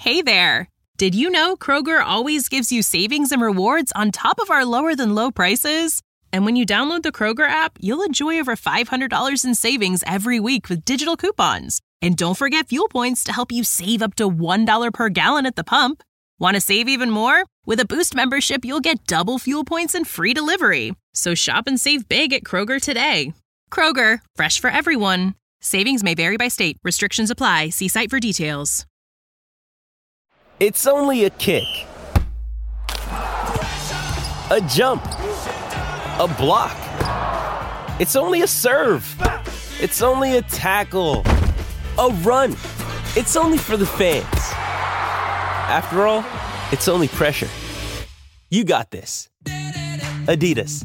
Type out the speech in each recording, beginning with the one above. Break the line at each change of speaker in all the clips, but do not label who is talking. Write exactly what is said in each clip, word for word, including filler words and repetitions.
Hey there! Did you know Kroger always gives you savings and rewards on top of our lower-than-low prices? And when you download the Kroger app, you'll enjoy over five hundred dollars in savings every week with digital coupons. And don't forget fuel points to help you save up to one dollar per gallon at the pump. Want to save even more? With a Boost membership, you'll get double fuel points and free delivery. So shop and save big at Kroger today. Kroger, fresh for everyone. Savings may vary by state. Restrictions apply. See site for details.
It's only a kick, a jump, a block. It's only a serve. It's only a tackle, a run. It's only for the fans. After all, it's only pressure. You got this. Adidas.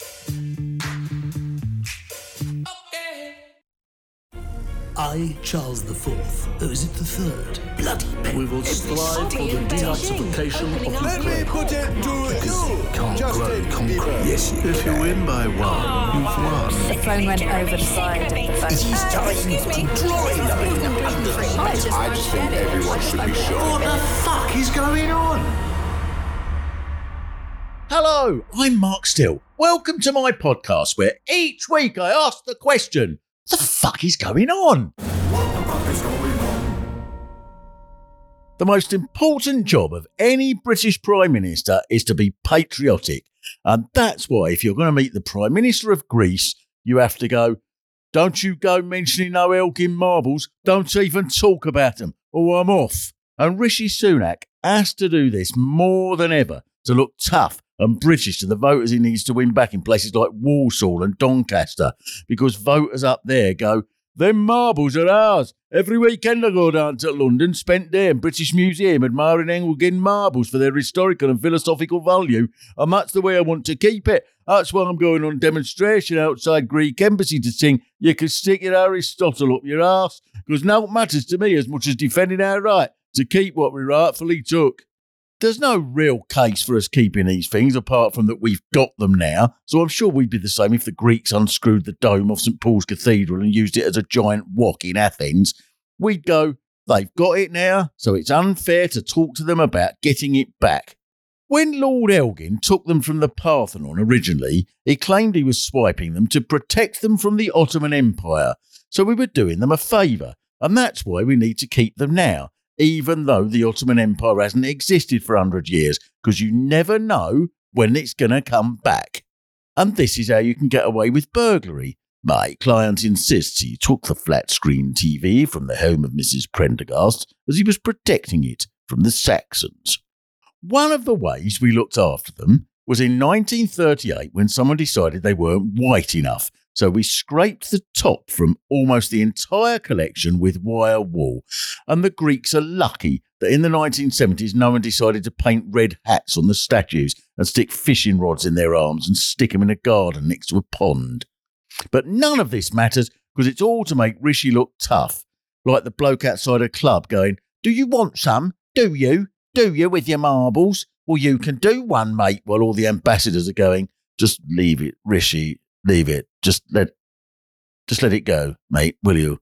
I, Charles the Fourth, or is it the Third? Bloody pen.
We will strive for the denazification of Ukraine.
Let me put it to you,
Can't
Justin
grow
Bieber.
concrete.
Yes, you
If you win by one, you've won.
The phone went over the side of the phone.
It is time to join the
I just think everyone should be shot.
What the fuck is going on?
Hello, I'm Mark Still. Welcome to my podcast where each week I ask the question, what the fuck is going on? The most important job of any British Prime Minister is to be patriotic. And that's why if you're going to meet the Prime Minister of Greece, you have to go, don't you go mentioning no Elgin marbles, don't even talk about them, or I'm off. And Rishi Sunak has to do this more than ever to look tough and British to the voters he needs to win back in places like Walsall and Doncaster, because voters up there go, them marbles are ours. Every weekend I go down to London, spent there in British Museum admiring Elgin marbles for their historical and philosophical value, and that's the way I want to keep it. That's why I'm going on demonstration outside Greek Embassy to sing, you can stick your Aristotle up your arse, because now it matters to me as much as defending our right to keep what we rightfully took. There's no real case for us keeping these things apart from that we've got them now, so I'm sure we'd be the same if the Greeks unscrewed the dome of St Paul's Cathedral and used it as a giant wok in Athens. We'd go, they've got it now, so it's unfair to talk to them about getting it back. When Lord Elgin took them from the Parthenon originally, he claimed he was swiping them to protect them from the Ottoman Empire, so we were doing them a favour, and that's why we need to keep them now, even though the Ottoman Empire hasn't existed for one hundred years, because you never know when it's going to come back. And this is how you can get away with burglary. My client insists he took the flat-screen T V from the home of Missus Prendergast as he was protecting it from the Saxons. One of the ways we looked after them was in nineteen thirty-eight when someone decided they weren't white enough, so we scraped the top from almost the entire collection with wire wool. And the Greeks are lucky that in the nineteen seventies no one decided to paint red hats on the statues and stick fishing rods in their arms and stick them in a garden next to a pond. But none of this matters because it's all to make Rishi look tough, like the bloke outside a club going, do you want some? Do you? Do you with your marbles? Well, you can do one, mate, while all the ambassadors are going, just leave it, Rishi, leave it. Just let, just let it go, mate, will you?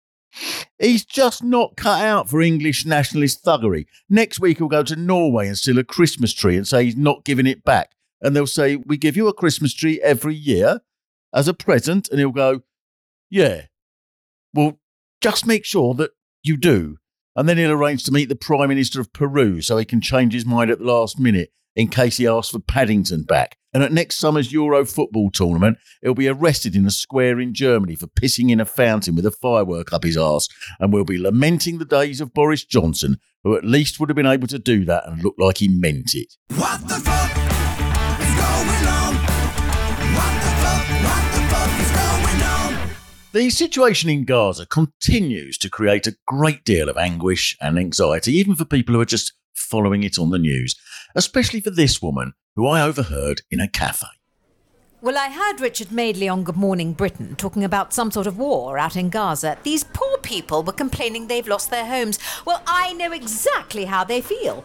He's just not cut out for English nationalist thuggery. Next week he'll go to Norway and steal a Christmas tree and say he's not giving it back. And they'll say, we give you a Christmas tree every year as a present. And he'll go, yeah, well, just make sure that you do. And then he'll arrange to meet the Prime Minister of Peru so he can change his mind at the last minute in case he asks for Paddington back. And at next summer's Euro football tournament, he'll be arrested in a square in Germany for pissing in a fountain with a firework up his arse. And we'll be lamenting the days of Boris Johnson, who at least would have been able to do that and look like he meant it.
What the fuck is going on? What the fuck, what the fuck is going on?
The situation in Gaza continues to create a great deal of anguish and anxiety, even for people who are just following it on the news, especially for this woman who I overheard in a cafe.
Well, I heard Richard Madeley on Good Morning Britain talking about some sort of war out in Gaza. These poor people were complaining they've lost their homes. Well, I know exactly how they feel.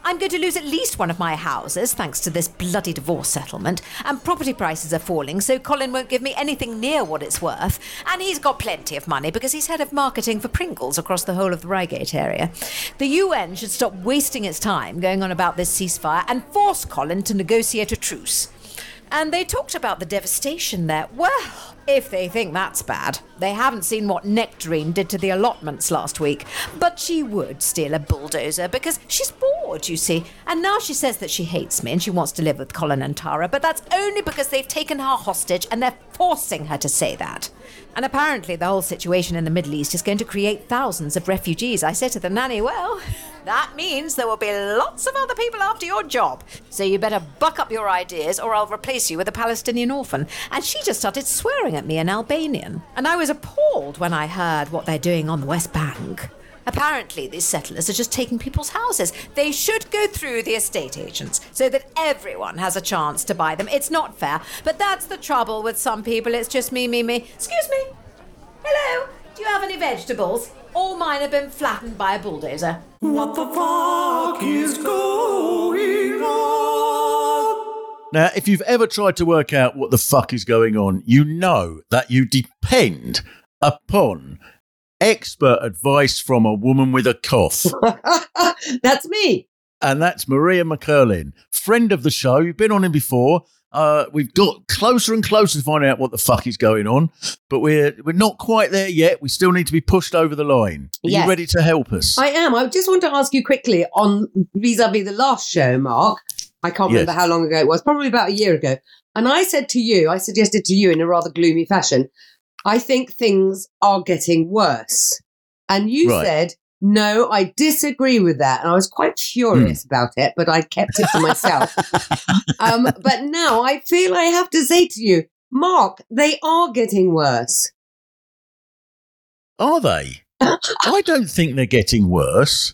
I'm going to lose at least one of my houses thanks to this bloody divorce settlement, and property prices are falling, so Colin won't give me anything near what it's worth, and he's got plenty of money because he's head of marketing for Pringles across the whole of the Reigate area. The U N should stop wasting its time going on about this ceasefire and force Colin to negotiate a truce. And they talked about the devastation there. Well, if they think that's bad, they haven't seen what Nectarine did to the allotments last week. But she would steal a bulldozer because she's bored, you see. And now she says that she hates me and she wants to live with Colin and Tara, but that's only because they've taken her hostage and they're forcing her to say that. And apparently the whole situation in the Middle East is going to create thousands of refugees. I said to the nanny, well, that means there will be lots of other people after your job. So you better buck up your ideas or I'll replace you with a Palestinian orphan. And she just started swearing at me in Albanian. And I was appalled when I heard what they're doing on the West Bank. Apparently, these settlers are just taking people's houses. They should go through the estate agents so that everyone has a chance to buy them. It's not fair, but that's the trouble with some people. It's just me, me, me. Excuse me. Hello, do you have any vegetables? All mine have been flattened by a bulldozer.
What the fuck is going on?
Now, if you've ever tried to work out what the fuck is going on, you know that you depend upon expert advice from a woman with a cough.
That's me.
And that's Maria McCurlin, friend of the show. You've been on him before. Uh, we've got closer and closer to finding out what the fuck is going on, but we're we're not quite there yet. We still need to be pushed over the line. Are
Yes.
you ready to help us?
I am. I just want to ask you quickly on vis-a-vis the last show, Mark. I can't
Yes.
remember how long ago it was, probably about a year ago. And I said to you, I suggested to you in a rather gloomy fashion, I think things are getting worse. And you
Right.
said, no, I disagree with that. And I was quite furious
Hmm.
about it, but I kept it to myself. um, but now I feel I have to say to you, Mark, they are getting worse.
Are they? I don't think they're getting worse.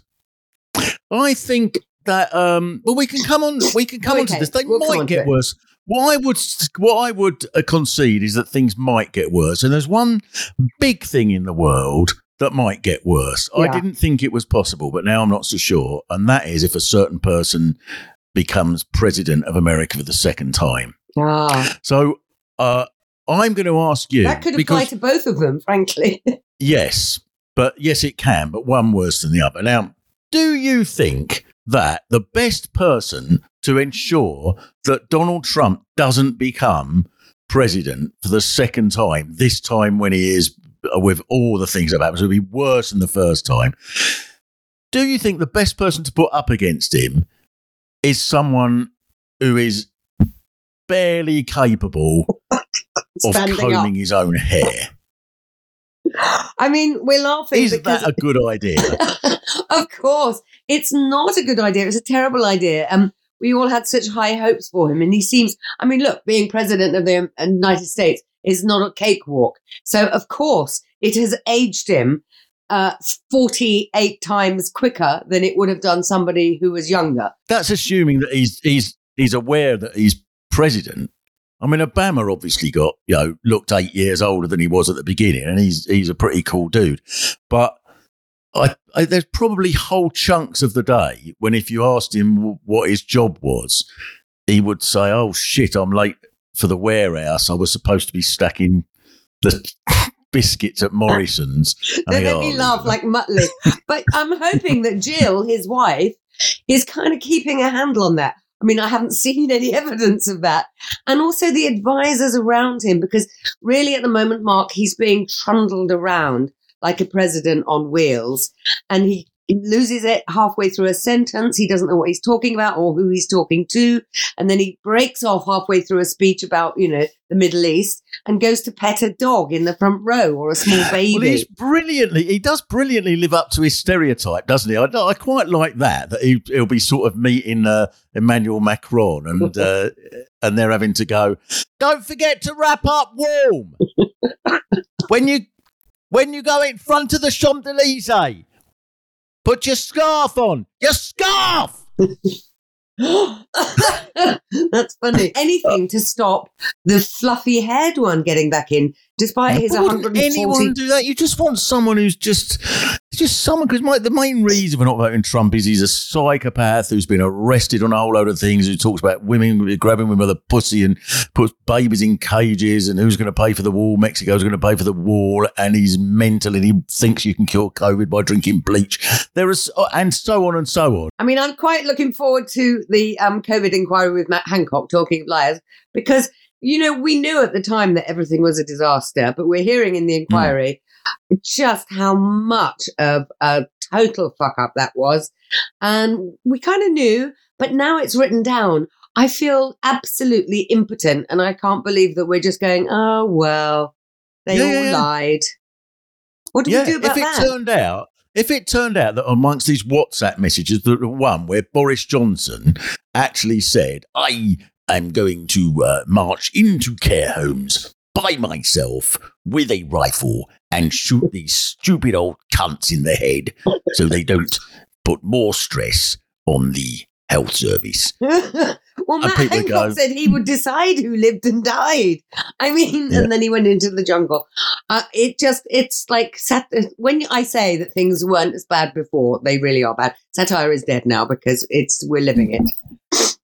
I think that um well we can come on we can come on to
Okay,
this. They
we'll come
might
on to
get
it.
worse. What I would what I would uh, concede is that things might get worse, and there's one big thing in the world that might get worse. I
Yeah.
didn't think it was possible, but now I'm not so sure, and that is if a certain person becomes president of America for the second time.
Ah,
So uh, I'm going to ask you
that could apply
because
to both of them, frankly.
yes, but yes, it can, but one worse than the other. Now, do you think that the best person to ensure that Donald Trump doesn't become president for the second time, this time when he is uh, with all the things that happen, so it'll be worse than the first time, do you think the best person to put up against him is someone who is barely capable of
Standing
combing his own hair?
I mean, we're laughing
Is
because,
that a good idea?
of course, it's not a good idea. It's a terrible idea. Um, we all had such high hopes for him, and he seems. I mean, look, being president of the um, United States is not a cakewalk. So, of course, it has aged him uh, forty-eight times quicker than it would have done somebody who was younger.
That's assuming that he's he's he's aware that he's president. I mean, Obama obviously got, you know, looked eight years older than he was at the beginning, and he's he's a pretty cool dude. But I, I, there's probably whole chunks of the day when if you asked him w- what his job was, he would say, "Oh shit, I'm late for the warehouse. I was supposed to be stacking the biscuits at Morrison's." And
They
I go,
make me
"Oh,
laugh like Muttley. But I'm hoping that Jill, his wife, is kind of keeping a handle on that. I mean, I haven't seen any evidence of that. And also the advisors around him, because really at the moment, Mark, he's being trundled around like a president on wheels. And he loses it halfway through a sentence. He doesn't know what he's talking about or who he's talking to. And then he breaks off halfway through a speech about, you know, the Middle East and goes to pet a dog in the front row or a small baby.
Well, he's brilliantly, he does brilliantly live up to his stereotype, doesn't he? I, I quite like that, that he, he'll be sort of meeting uh, Emmanuel Macron and uh, and they're having to go, "Don't forget to wrap up warm. when you when you go in front of the Champs-Élysées, put your scarf on. Your scarf!"
That's funny. Anything to stop the fluffy haired one getting back in despite his
Why
one
wouldn't
hundred forty.
anyone do that? You just want someone who's just, just someone. Because my the main reason for not voting Trump is he's a psychopath who's been arrested on a whole load of things. Who talks about women grabbing women by the pussy and puts babies in cages, and who's going to pay for the wall? Mexico's going to pay for the wall, and he's mental and he thinks you can cure COVID by drinking bleach. There is, and so on and so on.
I mean, I'm quite looking forward to the um, COVID inquiry with Matt Hancock, talking of liars, because, you know, we knew at the time that everything was a disaster, but we're hearing in the inquiry mm. just how much of a total fuck up that was. And we kind of knew, but now it's written down. I feel absolutely impotent, and I can't believe that we're just going, oh, well, they
yeah,
all
yeah, yeah.
lied. What do
yeah,
we do about
if it
that?
turned out, if it turned out that amongst these WhatsApp messages, the one where Boris Johnson actually said, I am going to uh, march into care homes by myself with a rifle and shoot these stupid old cunts in the head so they don't put more stress on the health service.
Well, Matt
people
Hancock
go-
said he would decide who lived and died. I mean,
Yeah.
and then he went into the jungle. Uh, it just, it's like, sat- when I say that things weren't as bad before, they really are bad. Satire is dead now because it's we're living it.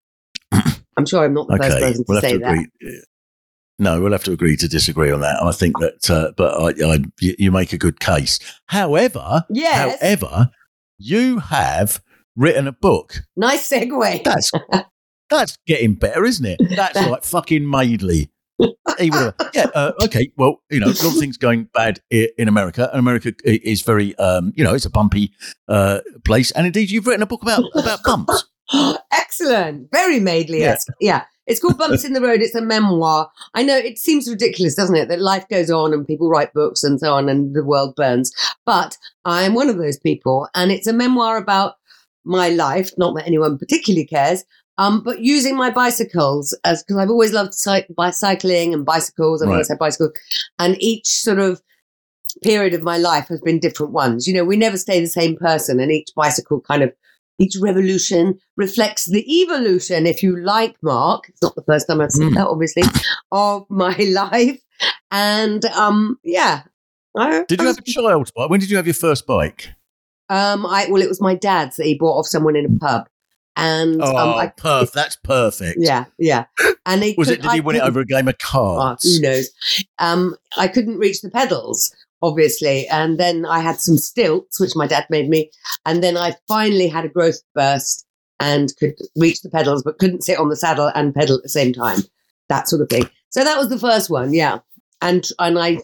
I'm sure I'm not the first person to
we'll
say
have to
that.
agree. No, we'll have to agree to disagree on that. I think that, uh, but I, I, you you make a good case. However,
Yes.
however, you have written a book.
Nice segue.
That's that's getting better, isn't it? That's like fucking Maidley. He would have- yeah. Uh, okay. Well, you know, a lot of things going bad i- in America, and America i- is very, um, you know, it's a bumpy uh, place. And indeed, you've written a book about about bumps.
Excellent. Very Maidley-esque. Yeah. yeah. It's called Bumps in the Road. It's a memoir. I know it seems ridiculous, doesn't it, that life goes on and people write books and so on and the world burns. But I am one of those people. And it's a memoir about my life. Not that anyone particularly cares. Um, but using my bicycles as, because I've always loved cy- bicycling and bicycles. I've
Right.
always had bicycles. And each sort of period of my life has been different ones. You know, we never stay the same person, and each bicycle kind of, each revolution reflects the evolution, if you like, Mark. It's not the first time I've said
Mm.
that, obviously, of my life. And um, yeah. I,
Did
I
you
was-
have a child's bike? When did you have your first bike?
Um, I well, it was my dad's that he bought off someone in a pub. And
Oh,
um, I,
perf! That's perfect.
yeah, yeah. And he
Was
could-
it? Did he
I
win it
couldn't-
over a game of
Oh,
cards?
who knows? Um, I couldn't reach the pedals, obviously. And then I had some stilts, which my dad made me. And then I finally had a growth burst and could reach the pedals, but couldn't sit on the saddle and pedal at the same time. That sort of thing. So that was the first one, yeah. And and I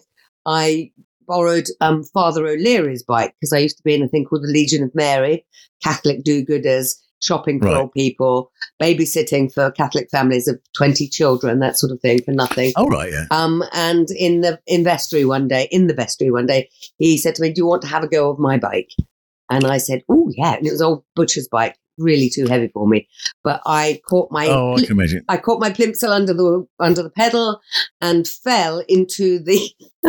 I borrowed um, Father O'Leary's bike because I used to be in a thing called the Legion of Mary, Catholic do-gooders, shopping for
Right.
old people, babysitting for Catholic families of twenty children, that sort of thing, for nothing.
Oh, right, yeah.
Um, and in the in vestry one day, in the vestry one day, he said to me, "Do you want to have a go of my bike?" And I said, "Oh, yeah." And it was old butcher's bike, really too heavy for me. But I caught my
Oh, I can imagine.
I caught my plimsoll under the under the pedal and fell into the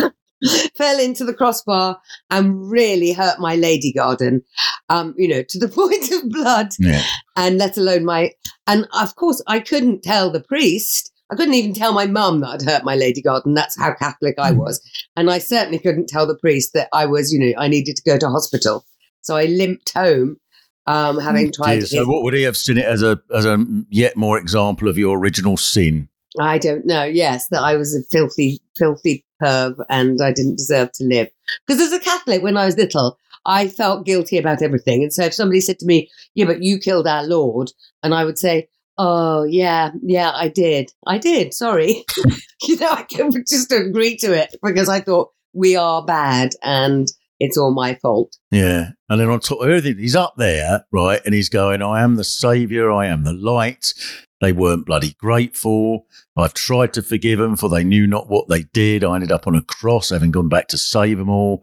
fell into the crossbar and really hurt my lady garden. Um, you know, to the point of blood.
Yeah.
And let alone my and of course I couldn't tell the priest. I couldn't even tell my mum that I'd hurt my lady garden. That's how Catholic I was. And I certainly couldn't tell the priest that I was, you know, I needed to go to hospital. So I limped home, um, having tried
Dear,
to
so what would he have seen it as a as a yet more example of your original sin?
I don't know. Yes, that I was a filthy, filthy perv and I didn't deserve to live. Because as a Catholic, when I was little, I felt guilty about everything. And so if somebody said to me, "Yeah, but you killed our Lord," and I would say, "Oh, yeah, yeah, I did. I did. Sorry." You know, I could just agree to it because I thought we are bad and it's all my fault.
Yeah. And then on top of everything, he's up there, right? And he's going, I am the saviour, I am the light. They weren't bloody grateful. I've tried to forgive them, for they knew not what they did. I ended up on a cross, having gone back to save them all.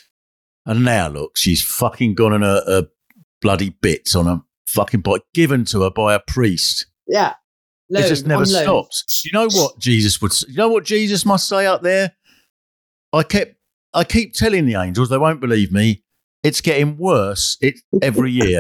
And now, look, she's fucking gone on a, a bloody bits on a fucking bike given to her by a priest.
Yeah. Loan,
it just never
on loan.
stops. You know what Jesus would say? You know what Jesus must say up there? I kept, I keep telling the angels, they won't believe me. It's getting worse it, every year.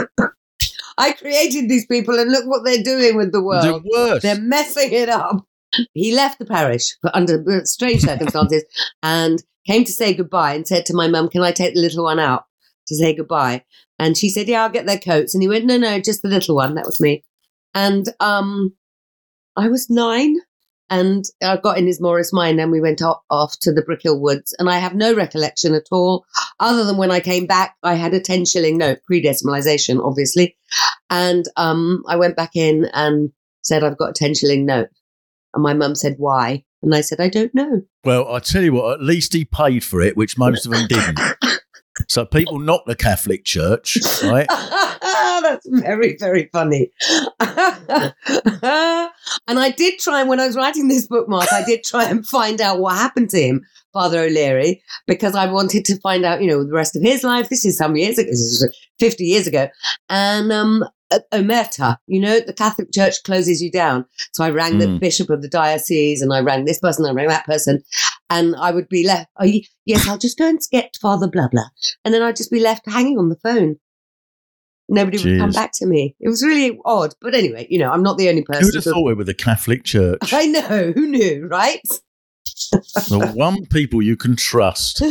I created these people and look what they're doing with the world.
The worst.
They're messing it up. He left the parish for under strange circumstances and came to say goodbye and said to my mum, can I take the little one out to say goodbye? And she said, yeah, I'll get their coats. And he went, no, no, just the little one. That was me. And um, I was nine and I got in his Morris Minor and we went off, off to the Brickhill Woods. And I have no recollection at all, other than when I came back, I had a ten shilling note, pre-decimalisation, obviously. And um, I went back in and said, I've got a ten shilling note. And my mum said, why? And I said, I don't know.
Well, I tell you what, at least he paid for it, which most of them didn't. So people knock the Catholic Church, right?
That's very, very funny. And I did try, when I was writing this book, Mark, I did try and find out what happened to him, Father O'Leary, because I wanted to find out, you know, the rest of his life. This is some years ago, this is fifty years ago. And um, Omerta, you know, the Catholic Church closes you down. So I rang mm. the bishop of the diocese and I rang this person, I rang that person. And I would be left, oh, yes, I'll just go and get Father blah, blah. And then I'd just be left hanging on the phone. Nobody Jeez. would come back to me. It was really odd. But anyway, you know, I'm not the only person.
Who would have thought we were the Catholic Church?
I know. Who knew, right?
The one people you can trust.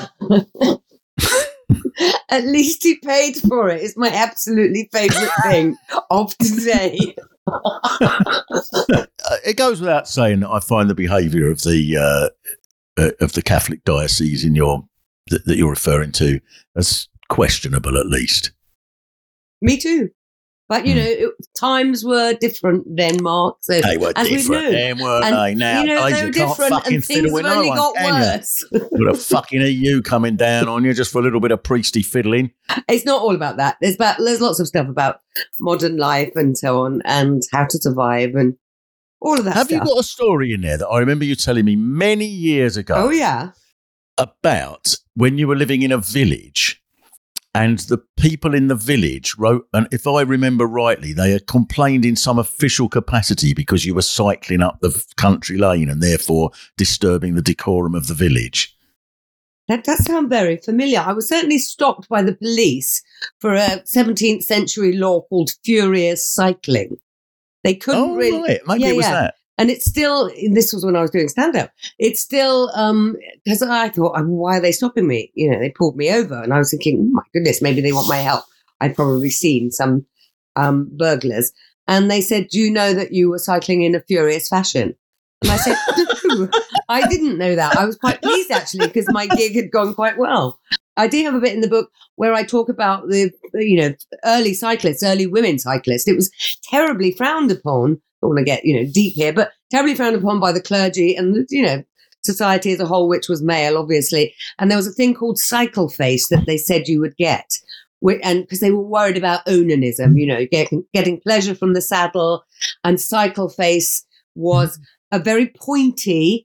At least he paid for it. It's my absolutely favourite thing of today.
It goes without saying that I find the behaviour of the uh, uh, of the Catholic diocese in your that, that you're referring to as questionable, at least.
Me too. But, you mm. know, it, times were different then, Mark. So,
they were different then, weren't and, they? Now,
you know,
days
they were
you can't
different
fucking
and things
fiddle with
have only
no
got
one,
worse.
With a fucking E U coming down on you just for a little bit of priesty fiddling.
It's not all about that. There's about there's lots of stuff about modern life and so on and how to survive and all of that
Have
stuff.
you got a story in there that I remember you telling me many years ago?
Oh, yeah.
About when you were living in a village and the people in the village wrote, and if I remember rightly, they had complained in some official capacity because you were cycling up the country lane and therefore disturbing the decorum of the village.
That does sound very familiar. I was certainly stopped by the police for a seventeenth century law called furious cycling. They couldn't
oh,
really.
Right. Maybe
yeah,
it was
yeah.
that.
And it's still, this was when I was doing stand-up, it's still, um, because I thought, why are they stopping me? You know, they pulled me over and I was thinking, oh my goodness, maybe they want my help. I'd probably seen some um, burglars. And they said, do you know that you were cycling in a furious fashion? And I said, no, I didn't know that. I was quite pleased, actually, because my gig had gone quite well. I do have a bit in the book where I talk about the, you know, early cyclists, early women cyclists. It was terribly frowned upon. I don't want to get, you know, deep here, but terribly frowned upon by the clergy and, you know, society as a whole, which was male, obviously. And there was a thing called cycle face that they said you would get. And because they were worried about onanism, you know, getting, getting pleasure from the saddle. And cycle face was a very pointy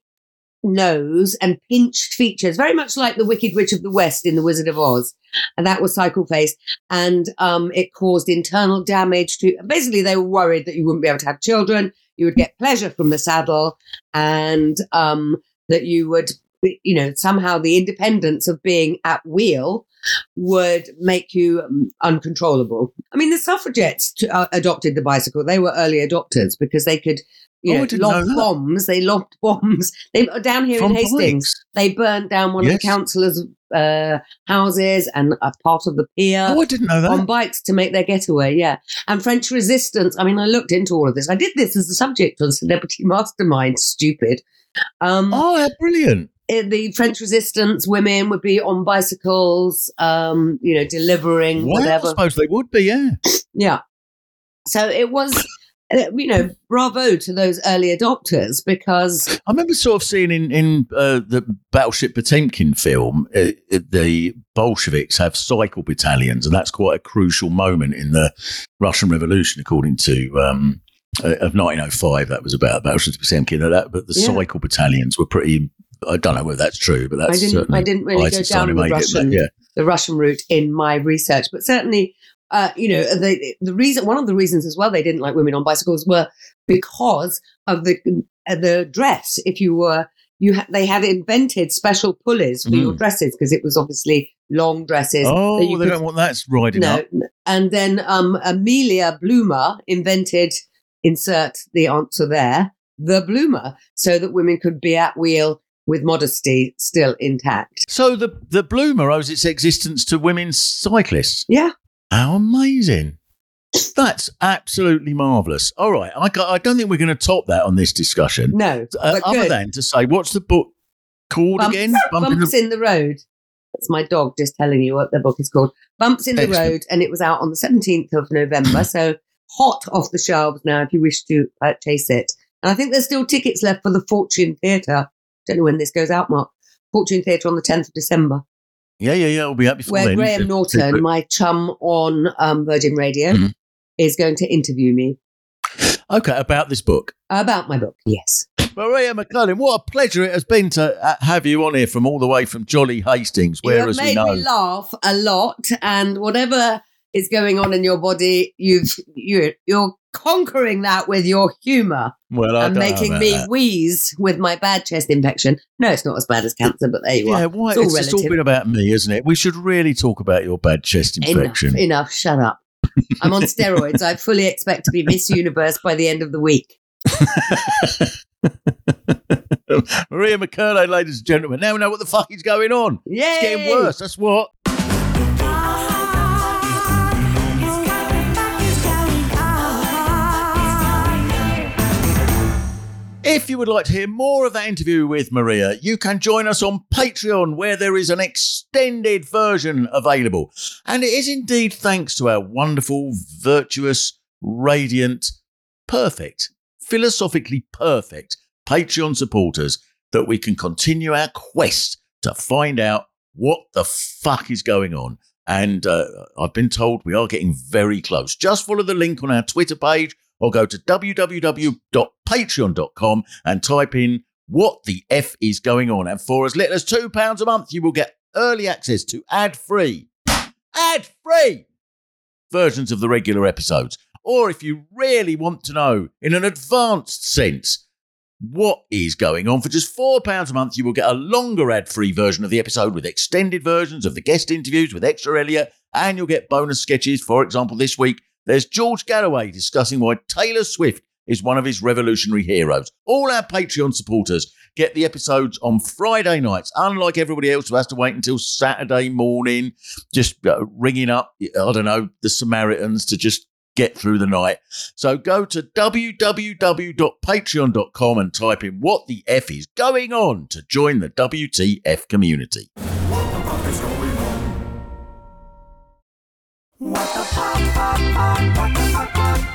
nose and pinched features, very much like the Wicked Witch of the West in The Wizard of Oz. And that was cycle face. And um, it caused internal damage to, basically they were worried that you wouldn't be able to have children. You would get pleasure from the saddle and um, that you would, you know, somehow the independence of being at wheel would make you um, uncontrollable. I mean, the suffragettes t- uh, adopted the bicycle. They were early adopters because they could, you
oh,
know, lob bombs. They lobbed bombs. They down here
From
in Hastings,
bikes.
They burnt down one
yes.
of the councillors' uh, houses and a part of the pier.
Oh, I didn't know that.
On bikes to make their getaway, yeah. And French resistance. I mean, I looked into all of this. I did this as a subject on Celebrity Mastermind. Stupid. Um,
oh, how brilliant.
In the French resistance, women would be on bicycles, um, you know, delivering
well,
whatever.
I suppose they would be, yeah.
Yeah. So it was, you know, bravo to those early adopters because...
I remember sort of seeing in, in uh, the Battleship Potemkin film, uh, the Bolsheviks have cycle battalions, and that's quite a crucial moment in the Russian Revolution, according to... Um, uh, of nineteen oh five, that was about Battleship Potemkin, that, but the yeah. cycle battalions were pretty... I don't know whether that's true, but that's
I didn't,
certainly...
I didn't really go down the Russian, it, yeah. the Russian route in my research, but certainly... Uh, you know, the the reason, one of the reasons as well they didn't like women on bicycles were because of the uh, the dress. If you were, you ha- they had invented special pulleys for mm. your dresses because it was obviously long dresses.
Oh,
that you
they
could,
don't want that's riding
no,
up.
And then um, Amelia Bloomer invented, insert the answer there, the bloomer so that women could be at wheel with modesty still intact.
So the, the bloomer owes its existence to women's cyclists.
Yeah.
How amazing. That's absolutely marvellous. All right. I, got, I don't think we're going to top that on this discussion.
No.
Uh,
but
other
good.
than to say, what's the book called
Bumps,
again?
Bumps
Bump in the-
in the Road. That's my dog just telling you what the book is called. Bumps in the
Excellent.
Road, and it was out on the seventeenth of November, so hot off the shelves now if you wish to purchase it. And I think there's still tickets left for the Fortune Theatre. Don't know when this goes out, Mark. Fortune Theatre on the tenth of December.
Yeah, yeah, yeah. We'll be up before
Where
then.
Graham Norton, my chum on um, Virgin Radio,
Mhm.
is going to interview me
Okay, about this book.
about my book. Yes.
Maria McCullin, what a pleasure it has been to uh, have you on here from all the way from Jolly Hastings,
You
where,
have
as we
made
know,
me laugh a lot, and whatever is going on in your body, you've you you're conquering that with your humour
well, I
and
don't know
making
about
me
that.
wheeze with my bad chest infection. No, it's not as bad as cancer, but there you
Yeah,
are.
why?
It's all
It's, it's all
relative.
been about me, isn't it? We should really talk about your bad chest infection.
Enough, enough. Shut up. I'm on steroids. I fully expect to be Miss Universe by the end of the week.
Maria McCurlane, ladies and gentlemen. Now we know what the fuck is going on.
Yay!
It's getting worse. That's what. If you would like to hear more of that interview with Maria, you can join us on Patreon, where there is an extended version available. And it is indeed thanks to our wonderful, virtuous, radiant, perfect, philosophically perfect Patreon supporters that we can continue our quest to find out what the fuck is going on. And uh, I've been told we are getting very close. Just follow the link on our Twitter page or go to w w w dot patreon dot com and type in what the F is going on. And for as little as two pounds a month, you will get early access to ad-free, ad-free versions of the regular episodes. Or if you really want to know in an advanced sense what is going on, for just four pounds a month, you will get a longer ad-free version of the episode with extended versions of the guest interviews with extra Elliot, and you'll get bonus sketches. For example, this week, there's George Galloway discussing why Taylor Swift is one of his revolutionary heroes. All our Patreon supporters get the episodes on Friday nights, unlike everybody else who has to wait until Saturday morning, just uh, ringing up, I don't know, the Samaritans to just get through the night. So go to w w w dot patreon dot com and type in what the F is going on to join the W T F community.
What the fuck is going on? What the fuck? What the fuck?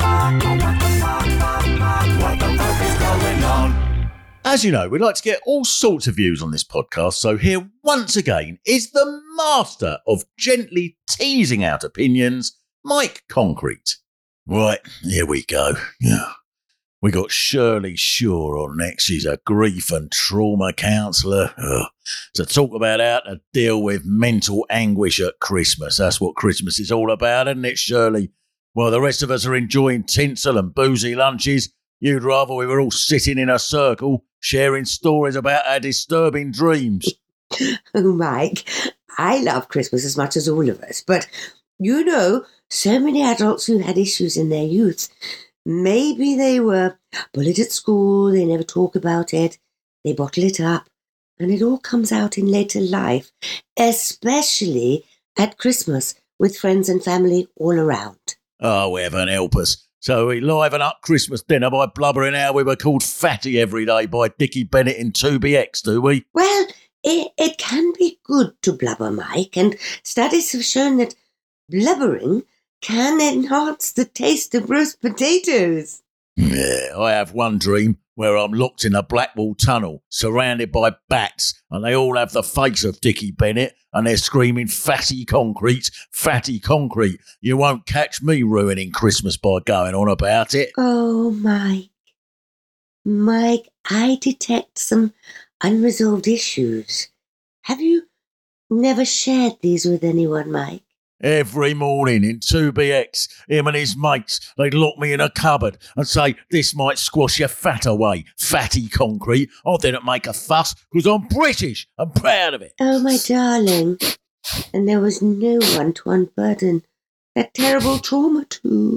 What the fuck is going on?
As you know, we like to get all sorts of views on this podcast, so here once again is the master of gently teasing out opinions, Mike Concrete. Right, here we go. Yeah. We got Shirley Shaw on next. She's a grief and trauma counsellor. Ugh. To talk about how to deal with mental anguish at Christmas. That's what Christmas is all about, isn't it, Shirley? While the rest of us are enjoying tinsel and boozy lunches, you'd rather we were all sitting in a circle, sharing stories about our disturbing dreams.
Oh, Mike, I love Christmas as much as all of us, but you know, so many adults who had issues in their youth. Maybe they were bullied at school, they never talk about it, they bottle it up, and it all comes out in later life, especially at Christmas with friends and family all around.
Oh, heaven help us. So we liven up Christmas dinner by blubbering how we were called fatty every day by Dickie Bennett in two B X, do we?
Well, it, it can be good to blubber, Mike, and studies have shown that blubbering can enhance the taste of roast potatoes.
Yeah, I have one dream where I'm locked in a Blackwall tunnel, surrounded by bats, and they all have the face of Dickie Bennett, and they're screaming, fatty concrete, fatty concrete. You won't catch me ruining Christmas by going on about it.
Oh, Mike. Mike, I detect some unresolved issues. Have you never shared these with anyone, Mike?
Every morning in two B X, him and his mates, they'd lock me in a cupboard and say, this might squash your fat away, fatty concrete. I didn't make a fuss because I'm British. I'm proud of it.
Oh, my darling. And there was no one to unburden that terrible trauma to.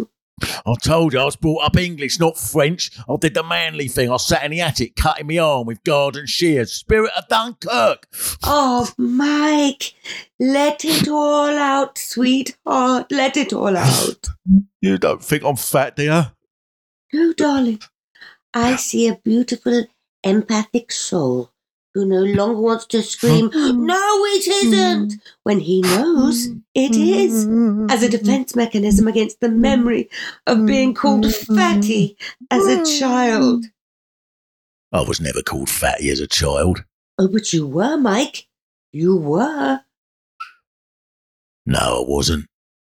I told you I was brought up English, not French. I did the manly thing. I sat in the attic cutting my arm with garden shears. Spirit of Dunkirk.
Oh, Mike, let it all out, sweetheart. Let it all out.
You don't think I'm fat, do you?
No, darling. I see a beautiful, empathic soul who no longer wants to scream, "No, it isn't," when he knows it is, as a defense mechanism against the memory of being called fatty as a child.
I was never called fatty as a child.
Oh, but you were, Mike. You were.
No, I wasn't.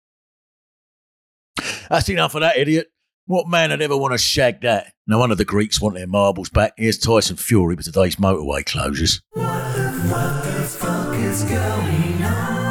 That's enough of that, idiot. What man would ever want to shag that? No wonder the Greeks want their marbles back. Here's Tyson Fury with today's motorway closures.
What the, what the fuck is going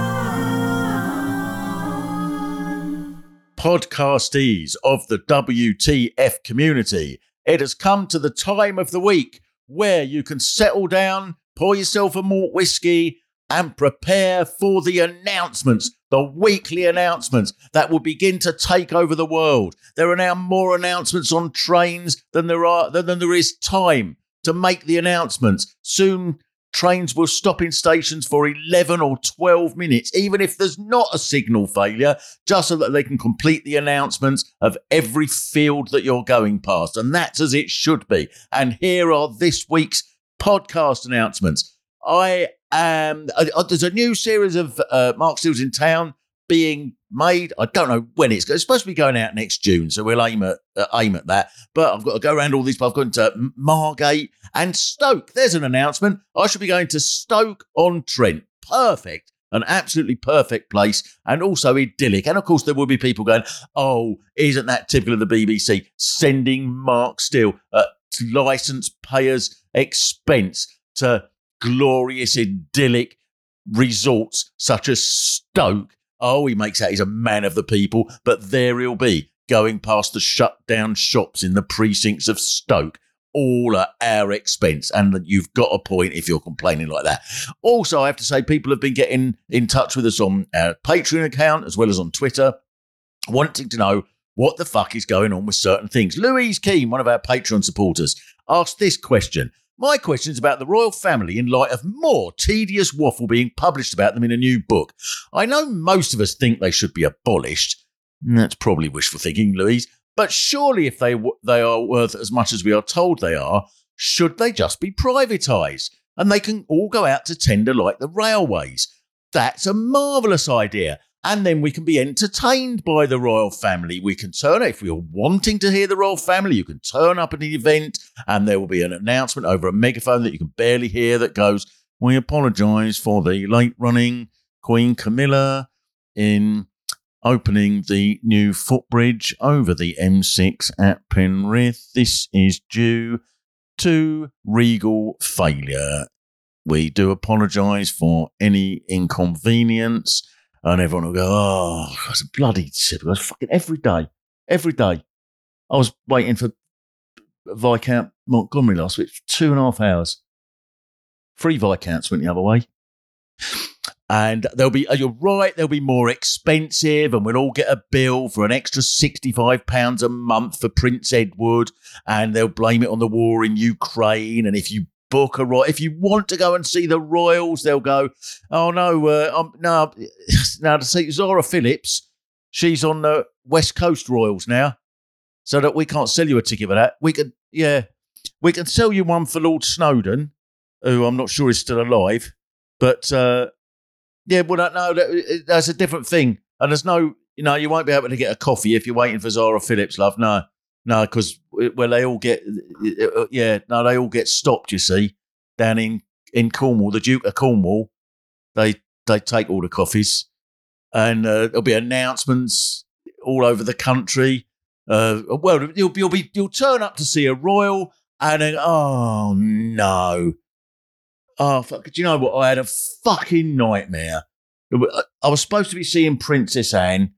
on?
Podcastees of the W T F community, it has come to the time of the week where you can settle down, pour yourself a malt whiskey, and prepare for the announcements, the weekly announcements that will begin to take over the world. There are now more announcements on trains than there are than, than there is time to make the announcements. Soon, trains will stop in stations for eleven or twelve minutes, even if there's not a signal failure, just so that they can complete the announcements of every field that you're going past. And that's as it should be. And here are this week's podcast announcements. I am. Uh, there's a new series of uh, Mark Steele's in Town being made. I don't know when it's, it's supposed to be going out next June, so we'll aim at uh, aim at that. But I've got to go around all these. But I've gone to Margate and Stoke. There's an announcement. I should be going to Stoke on Trent. Perfect. An absolutely perfect place, and also idyllic. And of course, there will be people going, "Oh, isn't that typical of the B B C sending Mark Steele at licence payers' expense to glorious, idyllic resorts such as Stoke? Oh, he makes out he's a man of the people, but there he'll be going past the shut down shops in the precincts of Stoke, all at our expense." And you've got a point if you're complaining like that. Also, I have to say, people have been getting in touch with us on our Patreon account as well as on Twitter, wanting to know what the fuck is going on with certain things. Louise Keane, one of our Patreon supporters, asked this question. My question is about the royal family in light of more tedious waffle being published about them in a new book. I know most of us think they should be abolished. That's probably wishful thinking, Louise. But surely if they they are worth as much as we are told they are, should they just be privatised? And they can all go out to tender like the railways. That's a marvellous idea. And then we can be entertained by the royal family. We can turn up, if you're wanting to hear the royal family, you can turn up at the event and there will be an announcement over a megaphone that you can barely hear that goes, "We apologise for the late running Queen Camilla in opening the new footbridge over the M six at Penrith. This is due to regal failure. We do apologise for any inconvenience." And everyone will go, "Oh, it's a bloody typical." Fucking every day, every day. I was waiting for Viscount Montgomery last week, two and a half hours. Three Viscounts went the other way. And there'll be, you're right, they'll be more expensive, and we'll all get a bill for an extra sixty-five pounds a month for Prince Edward, and they'll blame it on the war in Ukraine. And if you book a right, if you want to go and see the royals, they'll go, "Oh no, uh, um, no, now to see Zara Phillips, she's on the West Coast Royals now, so that we can't sell you a ticket for that. We can, yeah, we can sell you one for Lord Snowden, who I'm not sure is still alive, but uh, yeah, well, no, that, that's a different thing. And there's no, you know, you won't be able to get a coffee if you're waiting for Zara Phillips, love. No." No, because well, they all get, yeah, no, they all get stopped. You see, down in, in Cornwall, the Duke of Cornwall, they they take all the coffees, and uh, there'll be announcements all over the country. Uh, well, you'll you'll be you'll turn up to see a royal, and then, oh no, oh fuck, do you know what? I had a fucking nightmare. I was supposed to be seeing Princess Anne.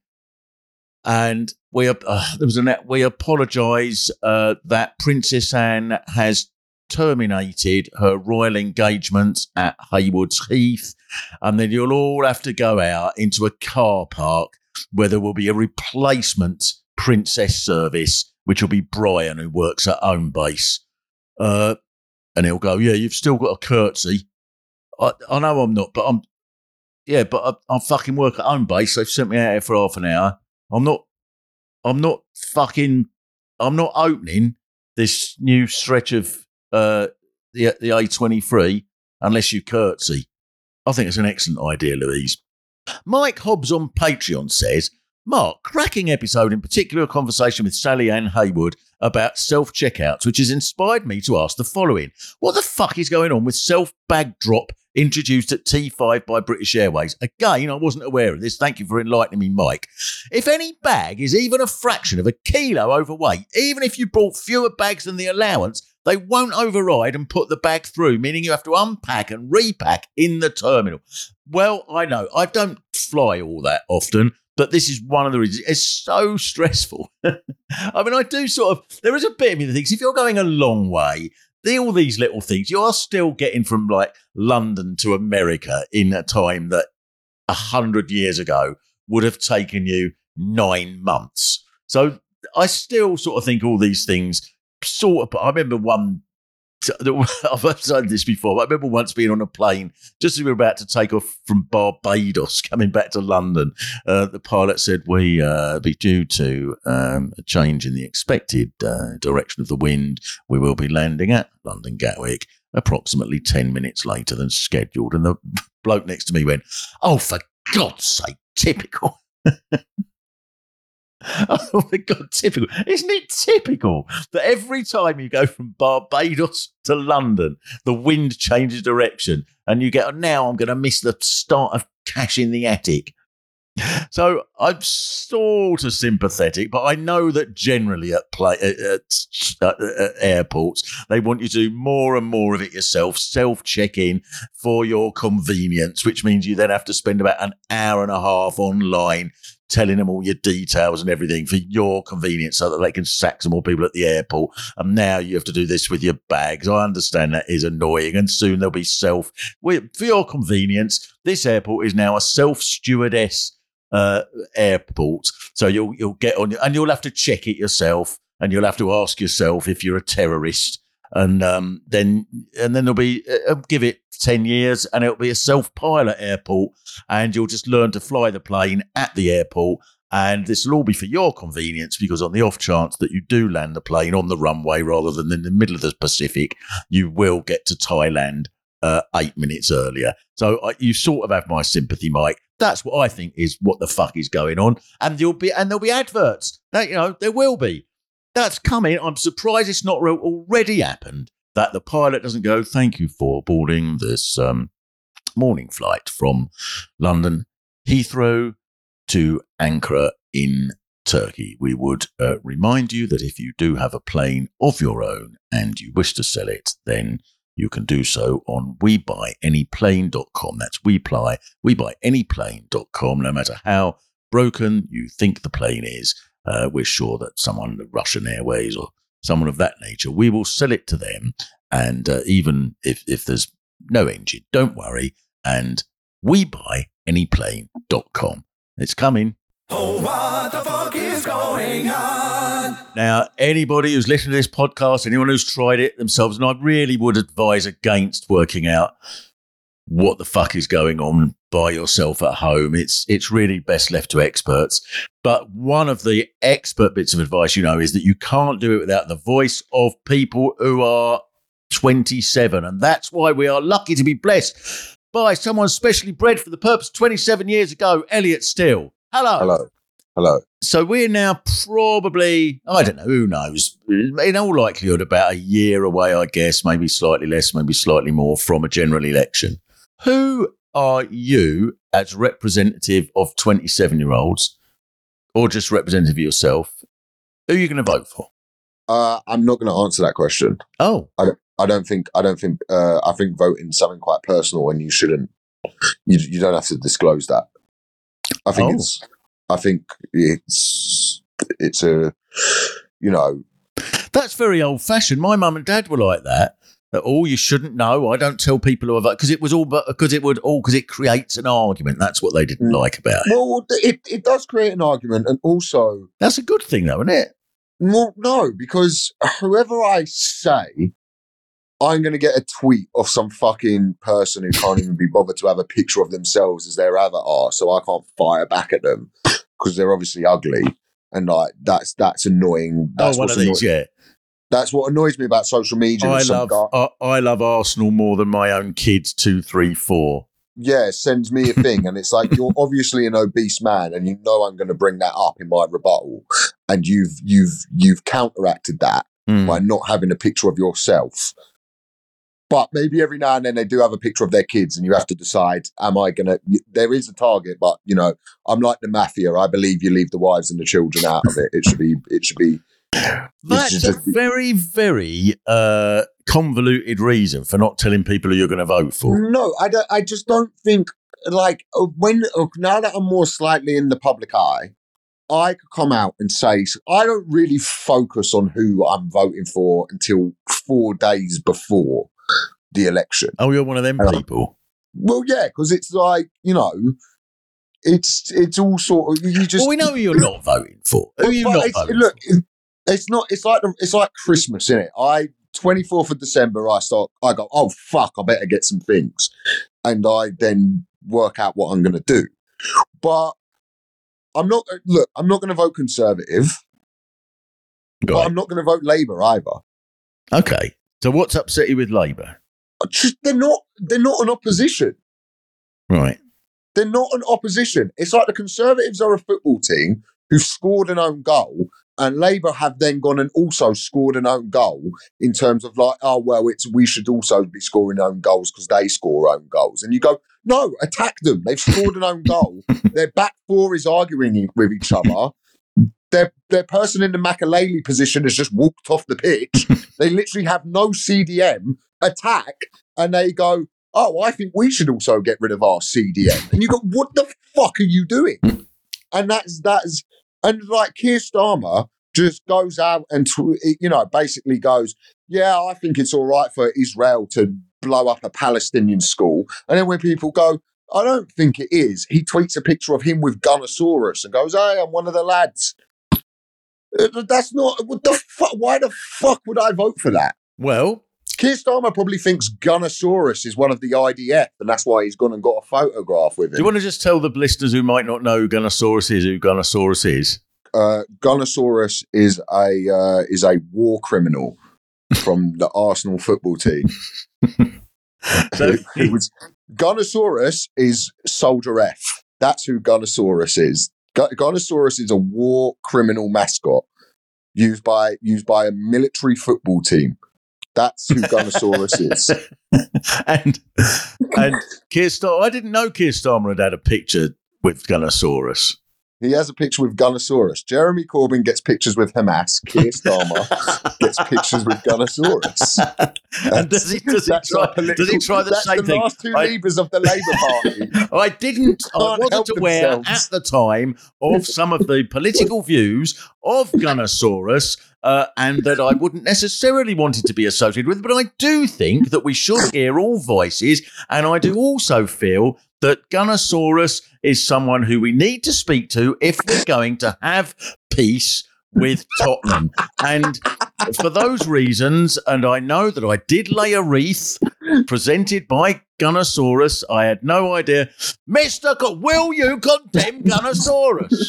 And we uh, there was a we apologise uh, that Princess Anne has terminated her royal engagement at Haywards Heath, and then you'll all have to go out into a car park where there will be a replacement princess service, which will be Brian, who works at home base. Uh, and he'll go, yeah, you've still got a curtsy. I, I know I'm not, but I'm, yeah, but I, I fucking work at home base. They've sent me out here for half an hour. I'm not, I'm not fucking, I'm not opening this new stretch of uh, the the A twenty-three unless you curtsy. I think it's an excellent idea, Louise. Mike Hobbs on Patreon says, Mark, cracking episode, in particular a conversation with Sally Ann Haywood about self-checkouts, which has inspired me to ask the following. What the fuck is going on with self-bag drop introduced at T five by British Airways? Again, I wasn't aware of this. Thank you for enlightening me, Mike. If any bag is even a fraction of a kilo overweight, even if you brought fewer bags than the allowance, they won't override and put the bag through, meaning you have to unpack and repack in the terminal. Well, I know. I don't fly all that often, but this is one of the reasons. It's so stressful. I mean, I do sort of, there is a bit of me that thinks if you're going a long way, the, all these little things, you are still getting from like London to America in a time that a hundred years ago would have taken you nine months. So I still sort of think all these things sort of, I remember one, I've said this before, but I remember once being on a plane just as we were about to take off from Barbados, coming back to London. Uh, the pilot said, we uh, be due to um, a change in the expected uh, direction of the wind. We will be landing at London Gatwick approximately ten minutes later than scheduled. And the bloke next to me went, oh, for God's sake, typical. Oh my God, typical. Isn't it typical that every time you go from Barbados to London, the wind changes direction and you get, now I'm going to miss the start of Cash in the Attic. So I'm sort of sympathetic, but I know that generally at, play, at, at, at airports, they want you to do more and more of it yourself, self-check-in for your convenience, which means you then have to spend about an hour and a half online telling them all your details and everything for your convenience so that they can sack some more people at the airport. And now you have to do this with your bags. I understand that is annoying, and soon there'll be self. For your convenience, this airport is now a self-stewardess uh, airport. So you'll you'll get on, and you'll have to check it yourself, and you'll have to ask yourself if you're a terrorist. And um, then and then there'll be, uh, give it ten years and it'll be a self-pilot airport, and you'll just learn to fly the plane at the airport. And this will all be for your convenience, because on the off chance that you do land the plane on the runway rather than in the middle of the Pacific, you will get to Thailand uh, eight minutes earlier. So uh, you sort of have my sympathy, Mike. That's what I think is what the fuck is going on. And there'll be, and there'll be adverts. That, you know, there will be. That's coming. I'm surprised it's not already happened, that the pilot doesn't go, thank you for boarding this um, morning flight from London Heathrow to Ankara in Turkey. We would uh, remind you that if you do have a plane of your own and you wish to sell it, then you can do so on we buy any plane dot com. That's we buy, we buy any plane dot com. No matter how broken you think the plane is, Uh, we're sure that someone, Russian Airways or someone of that nature, we will sell it to them. And uh, even if, if there's no engine, don't worry. And we buy any plane dot com. It's coming.
Oh, what the fuck is going on?
Now, anybody who's listened to this podcast, anyone who's tried it themselves, and I really would advise against working out what the fuck is going on by yourself at home. It's it's really best left to experts. But one of the expert bits of advice, you know, is that you can't do it without the voice of people who are twenty-seven. And that's why we are lucky to be blessed by someone specially bred for the purpose twenty-seven years ago, Elliot Steele. Hello.
Hello. Hello.
So we're now probably, I don't know, who knows, in all likelihood about a year away, I guess, maybe slightly less, maybe slightly more, from a general election. Who are you, as representative of twenty-seven-year-olds, or just representative of yourself, who are you going to vote for?
Uh, I'm not going to answer that question.
Oh,
I don't. I don't think. I don't think. Uh, I think voting is something quite personal, and you shouldn't. You you don't have to disclose that. I think
Oh.
it's. I think it's. It's a. You know.
That's very old-fashioned. My mum and dad were like that. At all, you shouldn't know. I don't tell people who have because it was all, but because it would all because it creates an argument. That's what they didn't
Mm.
like about it.
Well, it, it does create an argument, and also
That's a good thing, though, isn't it?
well, no, because whoever I say, I'm going to get a tweet of some fucking person who can't even be bothered to have a picture of themselves as their avatar, so I can't fire back at them because they're obviously ugly, and like that's that's annoying. That's
oh, one
what's
of these,
annoying.
yeah.
That's what annoys me about social media.
I
is some
love
guy-
I, I love Arsenal more than my own kids. Two, three, four.
yeah, sends me a thing, and it's like you're obviously an obese man, and you know I'm going to bring that up in my rebuttal, and you've you've you've counteracted that
Mm.
by not having a picture of yourself. But maybe every now and then they do have a picture of their kids, and you have to decide: am I going to? There is a target, but you know, I'm like the mafia. I believe you leave the wives and the children out of it. It should be. It should be.
That's
should
a
just be-
very, very uh, convoluted reason for not telling people who you're going to vote for.
No, I don't. I just don't think like uh, when uh, now that I'm more slightly in the public eye, I could come out and say I don't really focus on who I'm voting for until four days before the election.
Oh, you're one of them
Um,
people.
Well, yeah, because it's like you know, it's it's all sort of you just.
Well, we know who you're not voting for. Who are you
But
not
it's,
voting
look,
for?
it- it's not. It's like the- it's like Christmas, isn't it? I twenty-fourth of December, I start. I go, oh fuck, I better get some things, and I then work out what I'm going to do. But I'm not. Look, I'm not going to vote Conservative. But
Right.
I'm not going to vote Labour either.
Okay. So what's upset you with Labour?
Just, they're not. They're not an opposition.
Right.
They're not an opposition. It's like the Conservatives are a football team who scored an own goal, and Labour have then gone and also scored an own goal in terms of like, oh, well, it's we should also be scoring own goals because they score own goals. And you go, no, attack them. They've scored an own goal. Their back four is arguing with each other. Their, their person in the Makalele position has just walked off the pitch. They literally have no C D M. Attack, and they go, oh, I think we should also get rid of our C D M. And you go, what the fuck are you doing? And that's, that's, and like Keir Starmer just goes out and, tw- you know, basically goes, yeah, I think it's all right for Israel to blow up a Palestinian school. And then when people go, I don't think it is, he tweets a picture of him with Gunnosaurus and goes, hey, I'm one of the lads. Uh, That's not, what the fuck, why the fuck would I vote for that?
Well,
Keir Starmer probably thinks Gunnosaurus is one of the I D F, and that's why he's gone and got a photograph with
do
him.
you want to just tell the listeners who might not know who Gunnosaurus is, who Gunnosaurus is?
Uh, Gunnosaurus is a uh, is a war criminal from the Arsenal football team.
So-
Who was, Gunnosaurus is Soldier F. That's who Gunnosaurus is. Gun- Gunnosaurus is a war criminal mascot used by used by a military football team. That's who Gunnosaurus is.
and and Keir Starmer, I didn't know Keir Starmer had had a picture with Gunnosaurus.
He has a picture with Gunnosaurus. Jeremy Corbyn gets pictures with Hamas. Keir Starmer gets pictures with Gunnosaurus.
And does he, does, he
That's
try,
our political-
does he try the
that's
same
the
thing?
last two
I-
levers of the Labour Party.
I didn't, I
Can't
wasn't
help
aware
themselves.
at the time of some of the political views of Gunnosaurus, uh, and that I wouldn't necessarily want it to be associated with, but I do think that we should hear all voices, and I do also feel that Gunnosaurus is someone who we need to speak to if we're going to have peace with Tottenham. And for those reasons, and I know that I did lay a wreath presented by Gunnosaurus, I had no idea. Mister Co- will you condemn Gunnosaurus?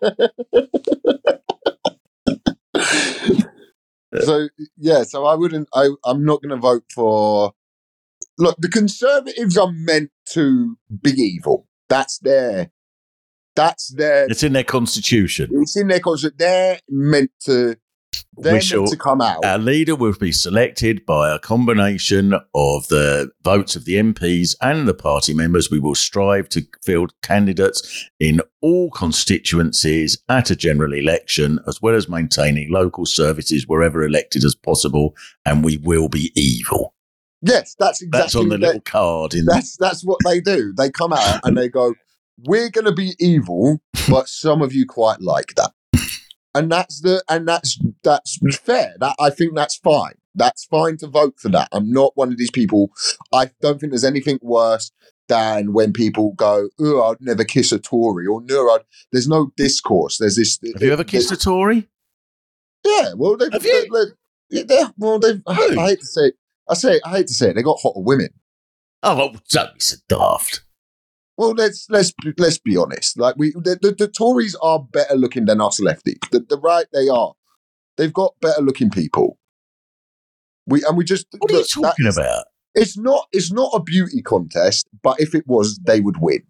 So yeah, so I wouldn't. I I'm not going to vote for. Look, the Conservatives are meant to be evil. That's their. That's their.
It's in their constitution.
It's in their constitution. They're meant to. They're
We
meant
shall-
to come out.
Our leader will be selected by a combination of the votes of the M Ps and the party members. We will strive to field candidates in all constituencies at a general election, as well as maintaining local services wherever elected as possible, and we will be evil.
Yes, that's exactly.
That's on the
they-
little card. In
That's that's what they do. They come out and they go, "We're going to be evil, but some of you quite like that," and that's the and that's that's fair. That I think that's fine. That's fine to vote for that. I'm not one of these people. I don't think there's anything worse than when people go, oh, I'd never kiss a Tory, or no, I'd, there's no discourse. There's this.
Have you ever kissed a Tory?
Yeah, well, they've,
Have you?
They, they, well, they've, I, I hate to say it. I say it, I hate to say it. They got hotter women.
Oh, well, don't be so daft.
Well, let's let's let's be honest. Like we, the, the, the Tories are better looking than us lefties. The, the right, they are. They've got better looking people. We and we just.
What are
look,
you talking
that,
about?
It's not. It's not a beauty contest. But if it was, they would win.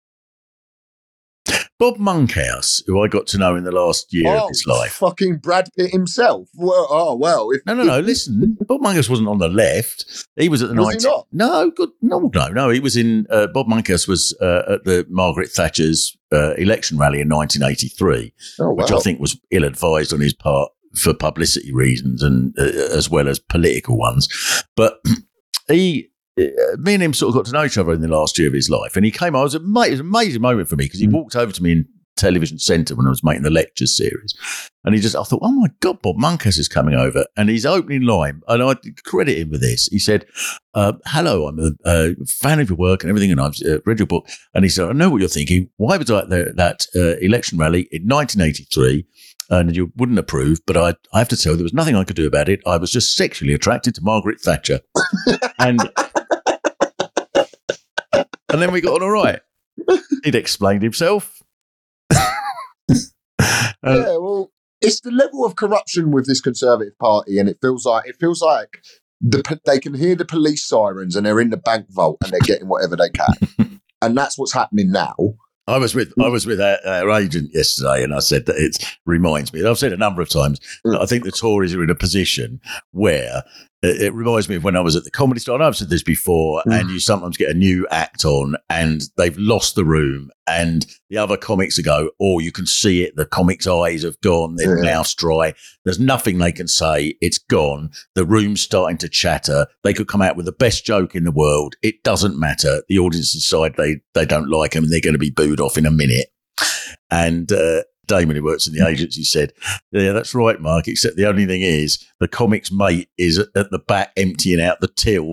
Bob Monkhouse, who I got to know in the last year
oh,
of his life.
Fucking Brad Pitt himself. Well, oh, well. If,
no, no, no,
if,
listen. Bob Monkhouse wasn't on the left. He was at the
Was
nineteen
he not?
No, good. No, no, no. He was in, uh, Bob Monkhouse was uh, at the Margaret Thatcher's uh, election rally in nineteen eighty-three,
oh, wow.
which I think was ill-advised on his part for publicity reasons and uh, as well as political ones. But he... Uh, me and him sort of got to know each other in the last year of his life, and he came. I was a, ma- it was an amazing moment for me because he walked over to me in Television Centre when I was making the lecture series, and he just, I thought, oh my God, Bob Monkhouse is coming over, and his opening line, and I credit him with this. He said, uh, "Hello, I'm a, a fan of your work and everything, and I've uh, read your book." And he said, "I know what you're thinking. Why was I at the, that uh, election rally in nineteen eighty-three?" And you wouldn't approve, but I, I have to tell you, there was nothing I could do about it. I was just sexually attracted to Margaret Thatcher, and. And then we got on all right. He'd explained himself.
yeah, well, it's the level of corruption with this Conservative Party, and it feels like it feels like the they can hear the police sirens and they're in the bank vault and they're getting whatever they can, and that's what's happening now.
I was with I was with our, our agent yesterday, and I said that it reminds me. I've said a number of times that I think the Tories are in a position where it, it reminds me of when I was at the Comedy Store. And I've said this before, mm. and you sometimes get a new act on, and they've lost the room, and the other comics go, "Oh, you can see it. The comics' eyes have gone. Their yeah. mouth's dry. There's nothing they can say. It's gone. The room's starting to chatter. They could come out with the best joke in the world. It doesn't matter. The audience decide they they don't like them, and they're going to be booed off in a minute." And uh, Damon, who works in the agency, said, "Yeah, that's right, Mark, except the only thing is the comic's mate is at, at the back emptying out the till."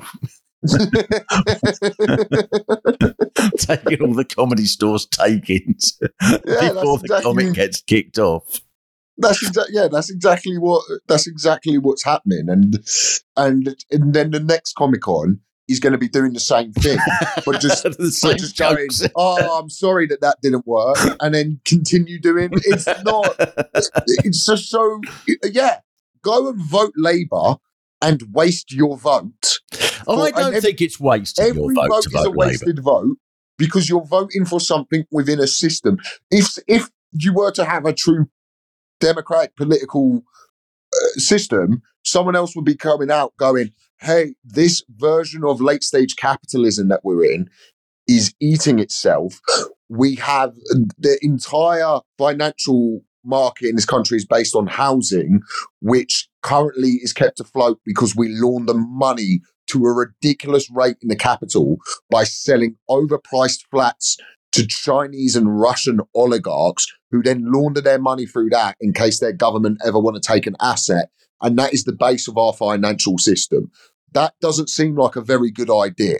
Taking all the Comedy Store's take-ins yeah, before the exactly, comic gets kicked off.
That's exactly yeah. That's exactly what that's exactly what's happening, and and and then the next Comic-Con is going to be doing the same thing, but just but just going, "Oh, I'm sorry that that didn't work," and then continue doing. It's not. It's just so yeah. Go and vote Labour and waste your vote.
Oh, I don't every, think it's wasting your vote. Every vote
is vote a wasted Labour. vote because you're voting for something within a system. If if you were to have a true democratic political uh, system, someone else would be coming out going, "Hey, this version of late stage capitalism that we're in is eating itself. We have the entire financial market in this country is based on housing, which currently is kept afloat because we launder money to a ridiculous rate in the capital by selling overpriced flats to Chinese and Russian oligarchs who then launder their money through that in case their government ever want to take an asset. And that is the base of our financial system. That doesn't seem like a very good idea.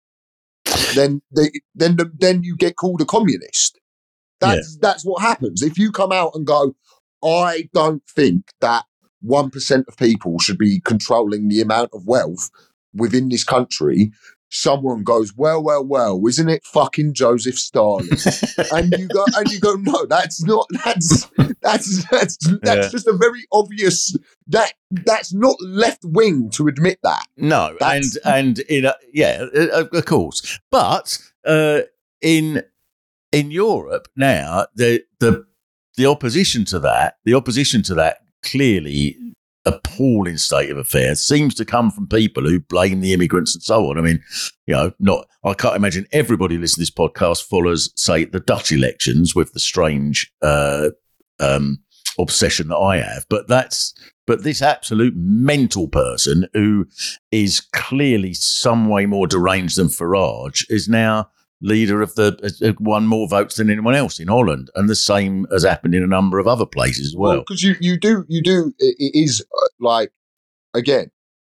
Then they, then the, then you get called a communist. That's, yeah. that's what happens. If you come out and go, "I don't think that one percent of people should be controlling the amount of wealth within this country," someone goes, well, well, well, isn't it fucking Joseph Stalin? and you go, and you go, no, that's not, that's, that's, that's, that's yeah. just a very obvious, that, that's not left wing to admit that.
No. That's, and, and in a, yeah, of course. But, uh, in, in Europe now, the, the, the opposition to that, the opposition to that clearly appalling state of affairs seems to come from people who blame the immigrants and so on. I mean, you know, not I can't imagine everybody listening to this podcast follows, say, the Dutch elections with the strange uh, um, obsession that I have. But that's but this absolute mental person who is clearly some way more deranged than Farage is now leader of the uh, won more votes than anyone else in Holland, and the same has happened in a number of other places as well.
Because well, you you do you do it, it is uh, like again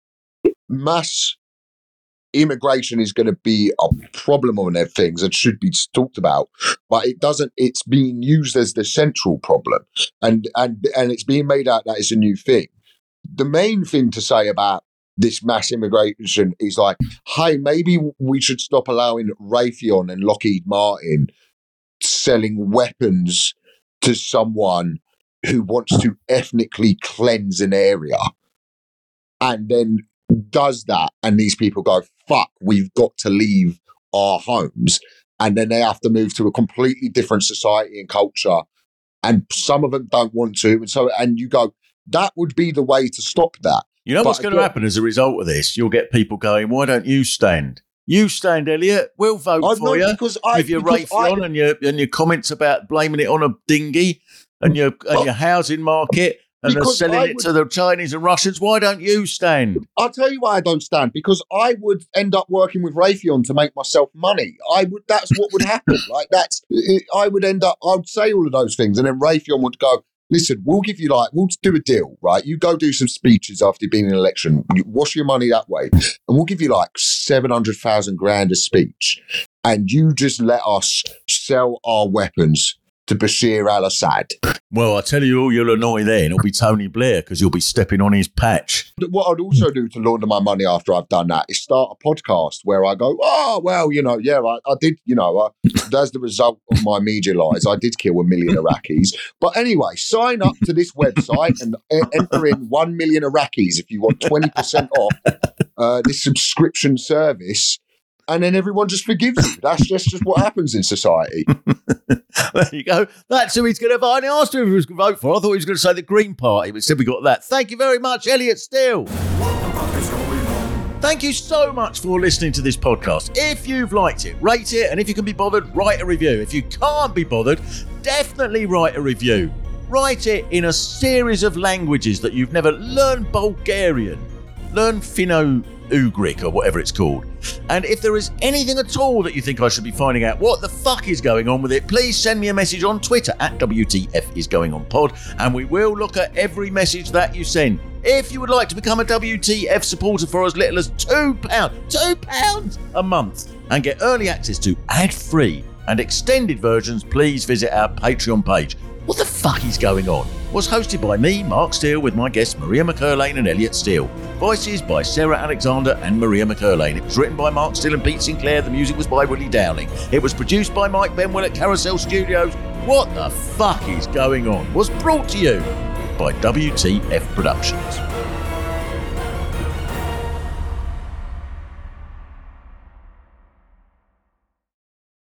mass immigration is going to be a problem on their things and should be talked about, but it doesn't. It's being used as the central problem, and and and it's being made out that it's a new thing. The main thing to say about this mass immigration is like, hey, maybe we should stop allowing Raytheon and Lockheed Martin selling weapons to someone who wants to ethnically cleanse an area, and then does that, and these people go, fuck, we've got to leave our homes, and then they have to move to a completely different society and culture, and some of them don't want to, and so and you go, that would be the way to stop that.
You know
But
what's going to
again-
happen as a result of this? You'll get people going, why don't you stand? You stand, Elliot. We'll vote
I
for
know,
you.
because I-
With your
because
Raytheon
I-
and your and your comments about blaming it on a dinghy and your and your housing market and they're
Because
selling
I
it
would-
to the Chinese and Russians. Why don't you stand?
I'll tell you why I don't stand, because I would end up working with Raytheon to make myself money. I would. That's what would happen. Like that's. It, I would end up. I would say all of those things, and then Raytheon would go, listen, we'll give you like, we'll do a deal, right? You go do some speeches after you've been in an election, you wash your money that way, and we'll give you like seven hundred thousand grand a speech, and you just let us sell our weapons to Bashir al-Assad.
Well, I tell you all you'll annoy then. It'll be Tony Blair because you'll be stepping on his patch.
What I'd also do to launder my money after I've done that is start a podcast where I go, oh, well, you know, yeah, I, I did, you know, uh, that's the result of my media lies. I did kill a million Iraqis. But anyway, sign up to this website and e- enter in one million Iraqis if you want twenty percent off uh, this subscription service. And then everyone just forgives you. That's just, just what happens in society.
There you go. That's who he's going to vote. I asked him if he was going to vote for. I thought he was going to say the Green Party, but instead we got that. Thank you very much, Elliot Steele. Thank you so much for listening to this podcast. If you've liked it, rate it, and if you can be bothered, write a review. If you can't be bothered, definitely write a review. Write it in a series of languages that you've never learned. Bulgarian, learn Finno-Ugric or whatever it's called. And if there is anything at all that you think I should be finding out what the fuck is going on with it, please send me a message on Twitter at W T F is going on pod, and we will look at every message that you send. If you would like to become a W T F supporter for as little as two pounds, two pounds a month, and get early access to ad-free and extended versions, please visit our Patreon page. What the fuck is going on? Was hosted by me, Mark Steele, with my guests Maria McCurlane and Elliot Steele. Voices by Sarah Alexander and Maria McCurlane. It was written by Mark Steele and Pete Sinclair. The music was by Willie Dowling. It was produced by Mike Benwell at Carousel Studios. What the fuck is going on? Was brought to you by W T F Productions.